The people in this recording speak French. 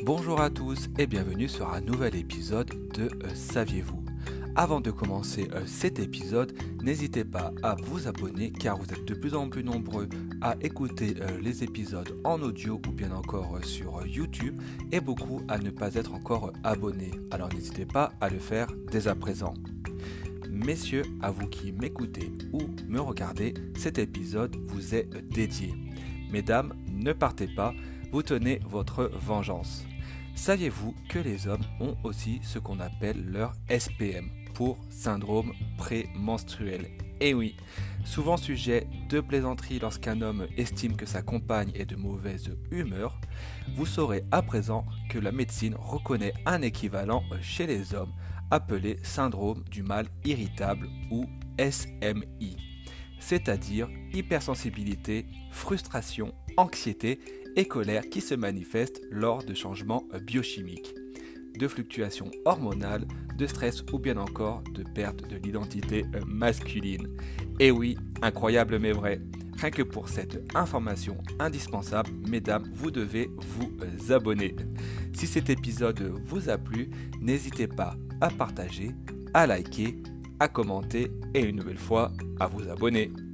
Bonjour à tous et bienvenue sur un nouvel épisode de Saviez-vous? Avant de commencer cet épisode, n'hésitez pas à vous abonner car vous êtes de plus en plus nombreux à écouter les épisodes en audio ou bien encore sur YouTube et beaucoup à ne pas être encore abonnés. Alors n'hésitez pas à le faire dès à présent. Messieurs, à vous qui m'écoutez ou me regardez, cet épisode vous est dédié. Mesdames, ne partez pas, vous tenez votre vengeance. Saviez-vous que les hommes ont aussi ce qu'on appelle leur SPM pour syndrome prémenstruel? Eh oui, souvent sujet de plaisanterie lorsqu'un homme estime que sa compagne est de mauvaise humeur, vous saurez à présent que la médecine reconnaît un équivalent chez les hommes appelé syndrome du mâle irritable ou SMI, c'est-à-dire hypersensibilité, frustration, anxiété et colère qui se manifestent lors de changements biochimiques, de fluctuations hormonales, de stress ou bien encore de perte de l'identité masculine. Et oui, incroyable mais vrai. Rien que pour cette information indispensable, mesdames, vous devez vous abonner. Si cet épisode vous a plu, n'hésitez pas à partager, à liker, à commenter et une nouvelle fois à vous abonner.